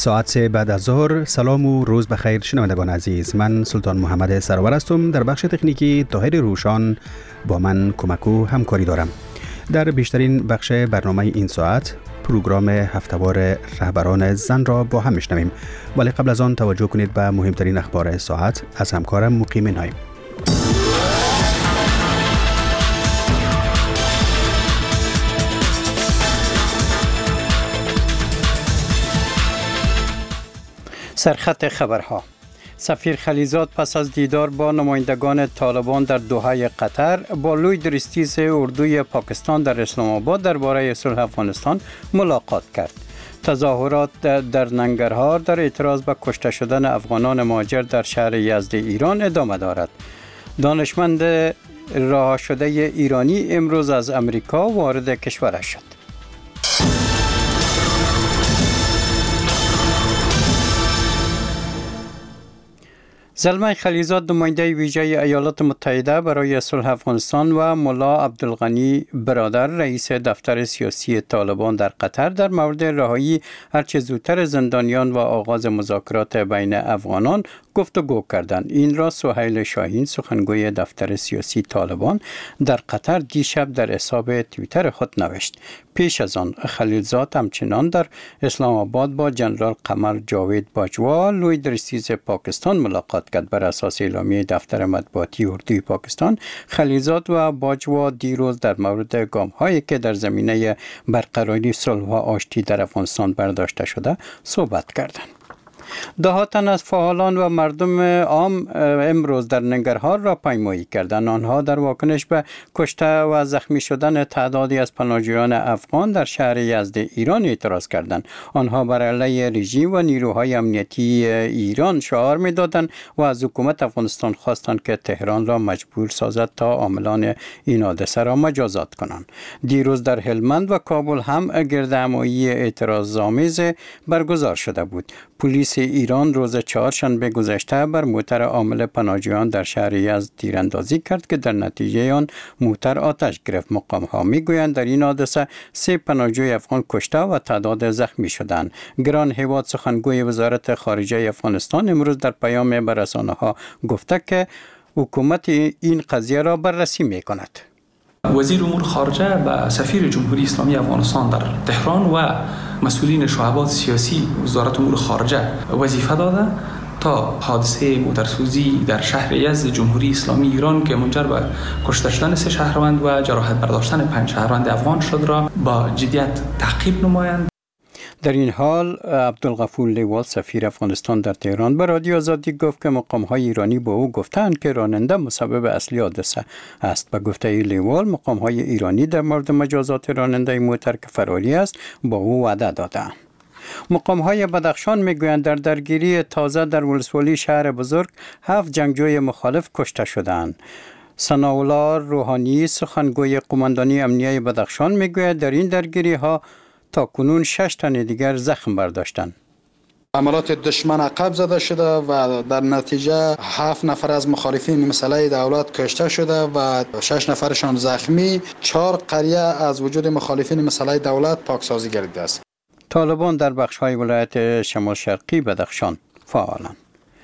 ساعت 3 بعد از ظهر. سلام و روز بخیر شنوندگان عزیز. من سلطان محمد سرور هستم. در بخش تکنیکی طاهر روشان با من کمک و همکاری دارم. در بیشترین بخش برنامه این ساعت پروگرام هفته‌وار رهبران زن را با هم میشنویم، ولی قبل از آن توجه کنید به مهمترین اخبار ساعت از همکارم مقیم نایم. سرخط خبرها: سفیر خلیزاد پس از دیدار با نمایندگان طالبان در دوحه قطر با لوید ریستیز اردوی پاکستان در اسلام آباد درباره صلح افغانستان ملاقات کرد. تظاهرات در ننگرهار در اعتراض به کشته شدن افغانان مهاجر در شهر یزد ایران ادامه دارد. دانشمند رها شده ایرانی امروز از امریکا وارد کشورش شد. زلمه خلیزاد نماینده ویژه ایالات متحده برای صلح افغانستان و ملا عبدالغنی برادر رئیس دفتر سیاسی طالبان در قطر در مورد رهایی هرچه زودتر زندانیان و آغاز مذاکرات بین افغانان گفتگو کردند. این را سهیل شاهین سخنگوی دفتر سیاسی طالبان در قطر دیشب در حساب توییتر خود نوشت. پیش از آن خلیلزاد همچنان در اسلام آباد با جنرال قمر جاوید باجوا لوید ریستیز پاکستان ملاقات کرد. بر اساس اعلامیه دفتر مطبوعاتی اردوی پاکستان، خلیلزاد و باجوا دیروز در مورد گام‌هایی که در زمینه برقراری صلح و آشتی در افغانستان برداشته شده صحبت کردند. دهاتن از فعالان و مردم عام امروز در ننگرهار را پیمایی کردند. آنها در واکنش به کشته و زخمی شدن تعدادی از پناهجویان افغان در شهر یزد ایران اعتراض کردند. آنها بر علیه رژیم و نیروهای امنیتی ایران شعار می‌دادند و از حکومت افغانستان خواستند که تهران را مجبور سازد تا عاملان این حادثه را مجازات کنند. دیروز در هلمند و کابل هم گردهمایی اعتراض‌آمیز برگزار شده بود. پلیس ایران روز چهارشنبه گذشته بر موتر حامل پناهجویان در شهر یزد تیراندازی کرد که در نتیجه آن موتر آتش گرفت. مقام‌ها می‌گویند در این حادثه 3 پناهجوی افغان کشته و تعداد زخمی شدند. گران هیواد سخنگوی وزارت خارجه افغانستان امروز در پیام به رسانه‌ها گفته که حکومت این قضیه را بررسی می‌کند. وزیر امور خارجه به سفیر جمهوری اسلامی افغانستان در تهران و مسئولین شعبات سیاسی وزارت امور خارجه وظیفه داده تا حادثه موترسوزی در شهر یزد جمهوری اسلامی ایران که منجر به کشته شدن 3 شهروند و جراحت برداشتن 5 شهروند افغان شد را با جدیت تعقیب نمایند. در این حال عبدالغفور لیوال سفیر افغانستان در تهران به رادیو آزادی گفت که مقام‌های ایرانی به او گفتند که راننده مسبب اصلی حادثه است. به گفته لیوال مقام‌های ایرانی در مورد مجازات راننده موتر که فراری است با او وعده دادند. مقام‌های بدخشان می‌گویند در درگیری تازه در ولسوالی شهر بزرگ 7 جنگجوی مخالف کشته شدند. ثناءالله روحانی سخنگوی قماندانی امنیه بدخشان می‌گوید در این درگیری‌ها تا کنون 6 تن دیگر زخم برداشتند. عملات دشمن عقب زده شده و در نتیجه 7 نفر از مخالفین مسئله دولت کشته شده و 6 نفرشان زخمی. 4 قریه از وجود مخالفین مسئله دولت پاکسازی گردیده است. طالبان در بخش‌های ولایت شمال شرقی بدخشان فعالند.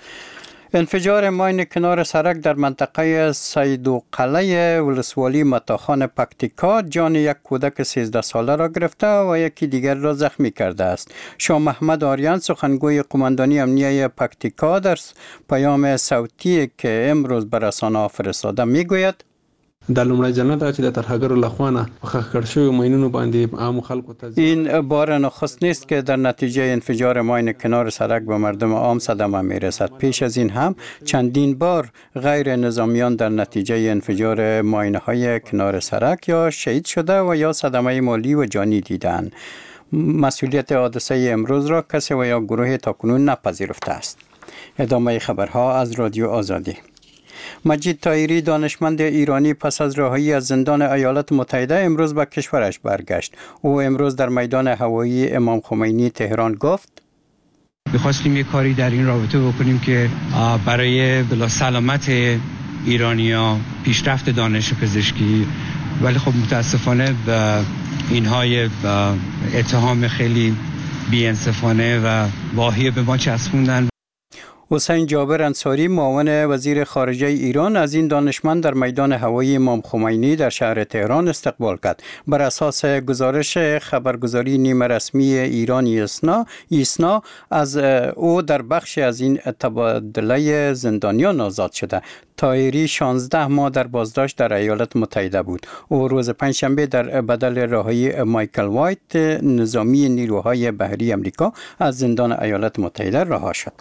انفجار ماین کنار سرک در منطقه سیدوقله ولسوالی متاخان پکتیکا جان یک کودک 13 ساله را گرفته و یکی دیگر را زخمی کرده است. شاه محمد آریان سخنگوی قماندانی امنیه پکتیکا در پیام صوتی که امروز به رسانه‌ها فرستاده میگوید در لومړی جنت چې د ترهګرو لخوا ښخ کړل شوی ماینونو باندې عام خلکو ته این بار نخست نیست که در نتیجه انفجار ماین کنار سرک به مردم عام صدمه میرسد. پیش از این هم چندین بار غیر نظامیان در نتیجه انفجار ماین‌های کنار سرک یا شهید شده و یا صدمه مالی و جانی دیدند. مسئولیت حادثه امروز را کسی و یا گروه تاکنون نپذیرفته است. ادامه خبرها از رادیو آزادی. مجید طاهری دانشمند ایرانی پس از رهایی از زندان ایالات متحده امروز به کشورش برگشت. او امروز در میدان هوایی امام خمینی تهران گفت می‌خواستیم یک کاری در این رابطه بکنیم که برای بلا سلامت ایرانی‌ها پیشرفت دانش پزشکی، ولی خب متاسفانه اینها اتهام خیلی بی‌انصافانه و واهی به ما چسبوندن. حسین جابر انصاری معاون وزیر خارجه ایران از این دانشمند در میدان هوایی امام خمینی در شهر تهران استقبال کرد. بر اساس گزارش خبرگزاری نیمه رسمی ایرانی ایسنا از او در بخش از این تبادله زندانیان آزاد شده. طاهری 16 ماه در بازداشت در ایالات متحده بود. او روز پنجشنبه در بدل رهایی مایکل وایت نظامی نیروهای بحری آمریکا از زندان ایالات متحده رها شد.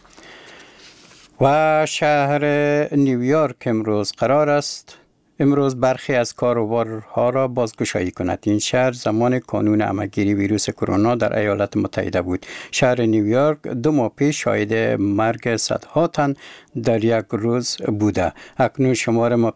و شهر نیویورک امروز برخی از کاروبارها را بازگشایی کند. این شهر زمان کانون همه‌گیری ویروس کرونا در ایالات متحده بود. شهر نیویورک 2 ماه پیش شاهد مرگ صدها تن در یک روز بوده. اکنون شمار